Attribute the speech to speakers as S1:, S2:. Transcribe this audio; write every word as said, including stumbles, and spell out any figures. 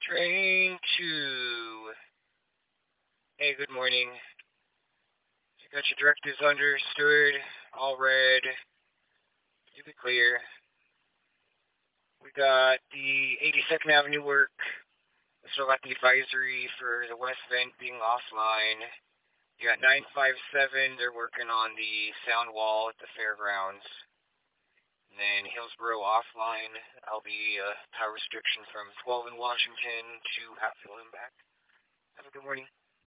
S1: Train two. Hey, good morning. You got your directives understood, all read. You be clear. We got the eighty-second Avenue work. We still got the advisory for the West Vent being offline. You got nine five seven, they're working on the sound wall at the fairgrounds. And then Hillsboro offline. I'll be uh, power restriction from twelve in Washington to Hatfield and back. Have a good morning.